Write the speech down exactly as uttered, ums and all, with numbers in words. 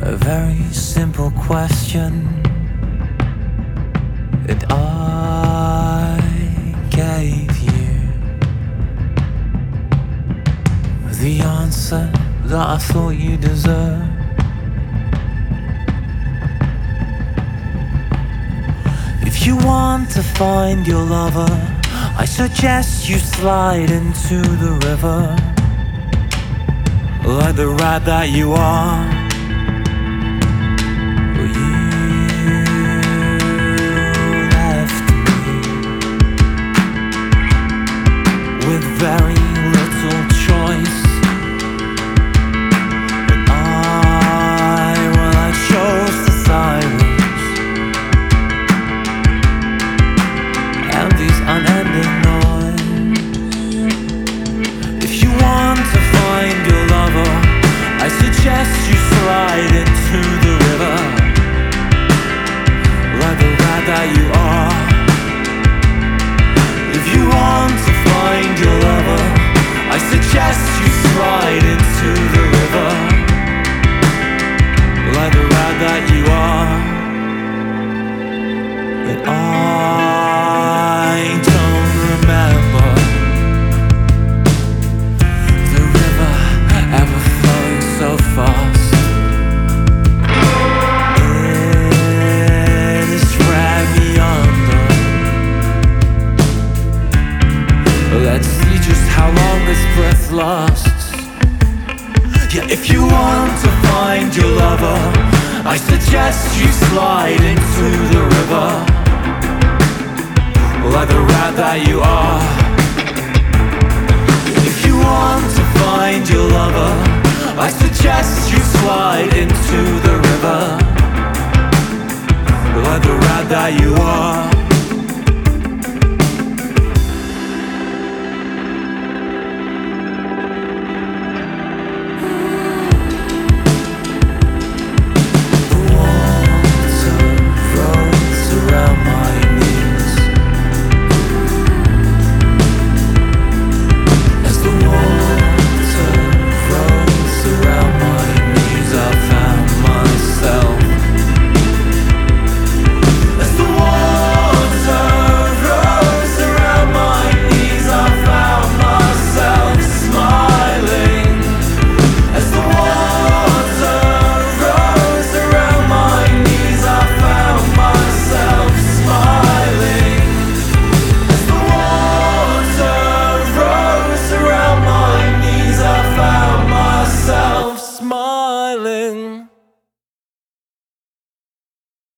A very simple question that I gave you, the answer that I thought you deserved. If you want to find your lover, I suggest you slide into the river, like the rat that you are. You left me with very little choice, but I, well, I chose the silence and these unending noise. If you want to find your lover, I suggest you slide into the river, like the rat that you are. If you want to find your lover, I suggest you slide into the river, like the rat that you are. But I don't remember the river ever flowing so fast. It has dragged me under. Let's see just how long this breath lasts. Yeah, if you want to find your lover, I suggest you slide into the river, like the rat that you are.